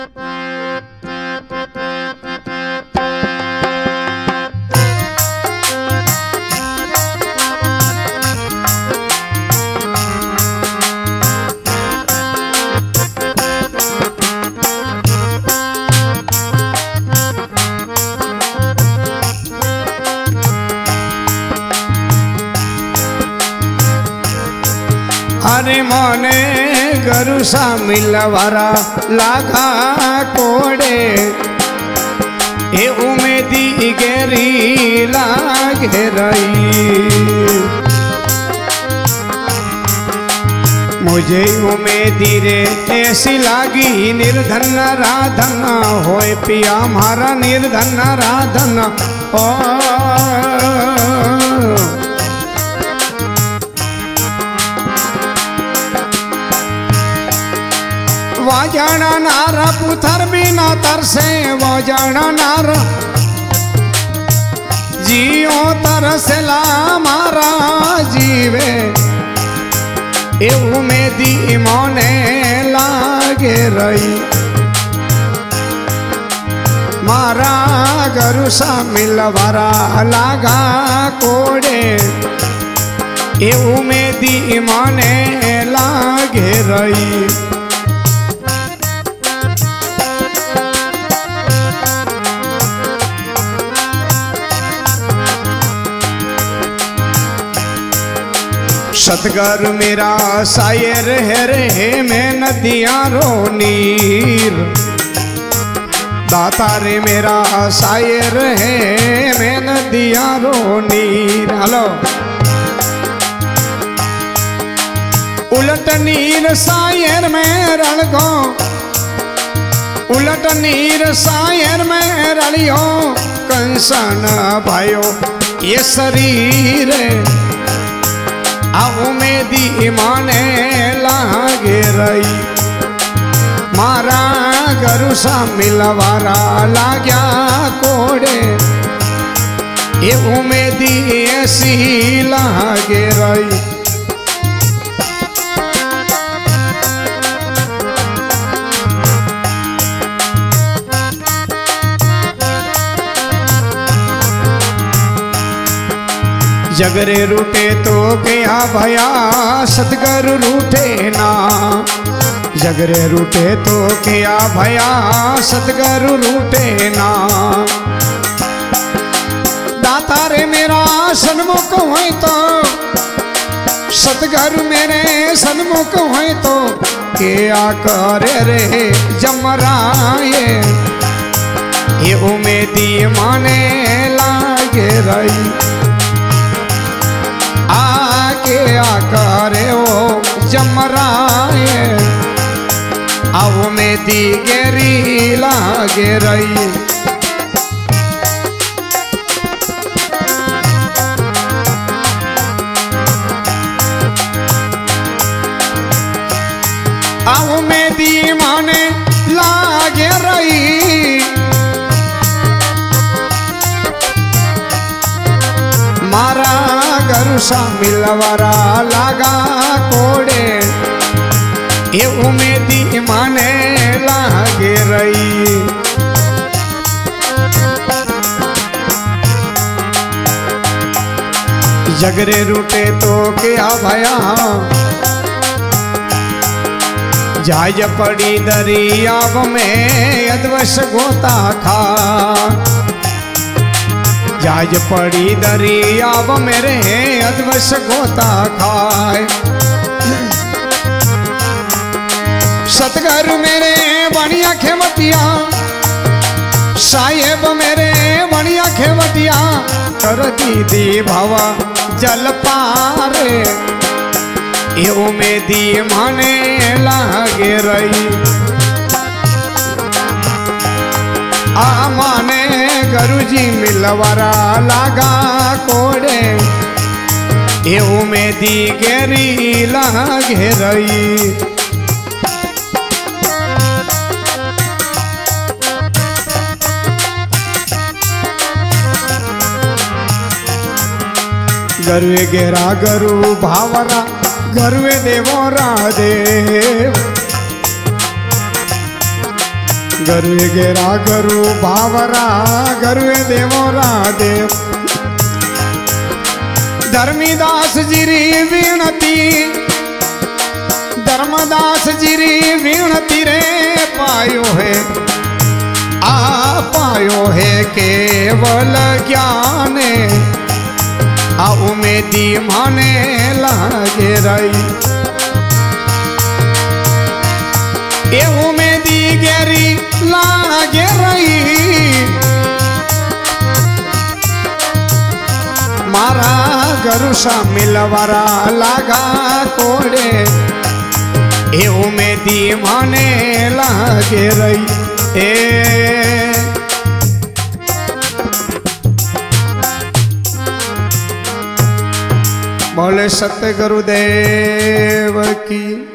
अरे मोने गरु सा मिलवारा लागा कोड़े ए उमेदी गेरी लागे रही मुझे उमेदी रे ऐसी लागी निर्धन राधन होए पिया मारा निर्धन राधन ओ वाजाना नारा पुथर बिना तरसे वाजाना नारा जियो तरसला मारा जीवे एवं में दी मोने लागे रही मारा गरु सा मिलवारा लागा कोड़े एवं में दी मोने लागे रही सतगर मेरा सायर है रे मैं नदियां रो नीर दाता रे मेरा सायर है मैं नदियां रो नीर हेलो उलट नीर सायर में रण गो उलट नीर सायर में रलियो कंसन भाइयों ये शरीर आओ में दी माने लागे रही मारा गरु सा मिलवारा लाग्या कोड़े ये उमेदी ऐसी लागे रही जगरे रूठे तो क्या भया सतगरु रूठे ना जगरे रूठे तो क्या भया सतगरु रूठे ना दाता रे मेरा सन्मुख होए तो सतगरु मेरे सन्मुख होए तो क्या करे रे जमराए ये उमेदी माने लागे रही आके आकारे ओ जमराए आओ में दी गेरी लागे रही आओ में दी माने लागे रही मारा गरु सा मिलवारा लागा कोड़े ये उमेदी माने लागे रही जगरे रूटे तो क्या भया जाय पड़ी दरियाव में अदवश गोता खा जाज पड़ी दरियाव मेरे अदवश गोता खाए सतगरु मेरे बनिया खेवटिया साहेब मेरे बनिया खेवटिया कर दीदी भावा जल पारे ये उमेदी माने लागे रही आ माने गरुजी मिलवारा लागा कोड़े ये उमेदी गेरी लागे रही गरुए गेरा गरु भावरा गरुए देवो राधेव गरुए गेरा गरु भावरा गरुए देवोरा देव धर्मीदास जीरी विनती धर्मदास जीरी विनती रे पायो है पायो है केवल ज्ञान आ उमेदी माने लागे रही ए उमेदी गेरी लागे रही मारा गरु सा मिलवरा लागा कोड़े ए उमेदी माने लागे रही बोले सत्य गुरुदेव की।